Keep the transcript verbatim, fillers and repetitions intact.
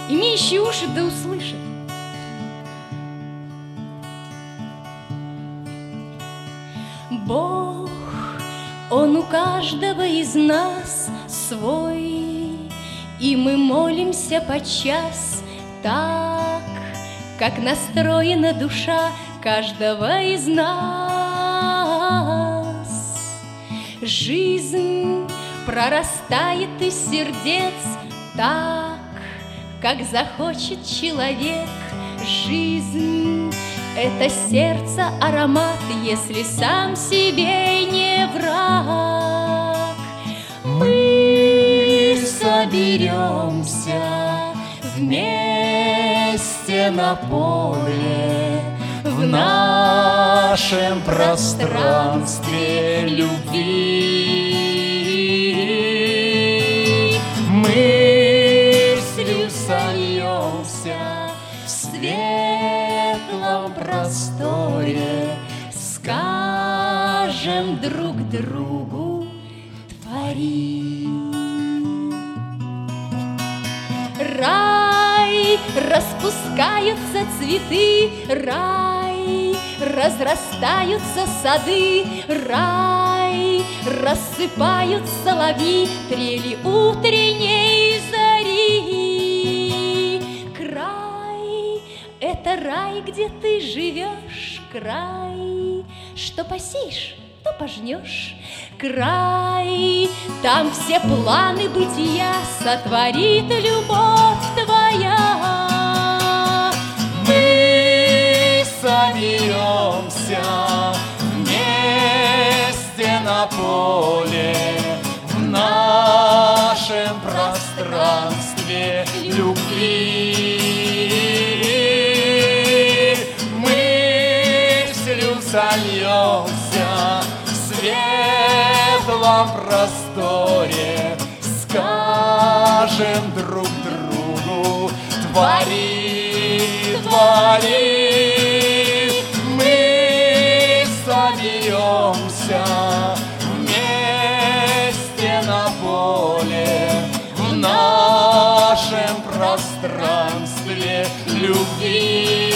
имеющий уши да услышит. Бог, Он у каждого из нас свой, и мы молимся подчас так, как настроена душа каждого из нас. Жизнь прорастает из сердец так, как захочет человек. Жизнь — это сердце аромат, если сам себе не враг. Мы соберемся вместе на поле, в нашем пространстве любви. Мыслью сольемся в светлом просторе, скажем друг другу: твори. Рай, распускаются цветы, рай, разрастаются сады, рай, рассыпают соловьи трели утренней зари. Край — это рай, где ты живешь, край, что посеешь, то пожнешь. Край, там все планы бытия сотворит любовь твоя. Мы соберемся вместе на поле, в нашем пространстве любви. Мыслью сольемся в светлом просторе, скажем друг другу: твори, твори. Мы соберемся вместе на поле, в нашем пространстве любви.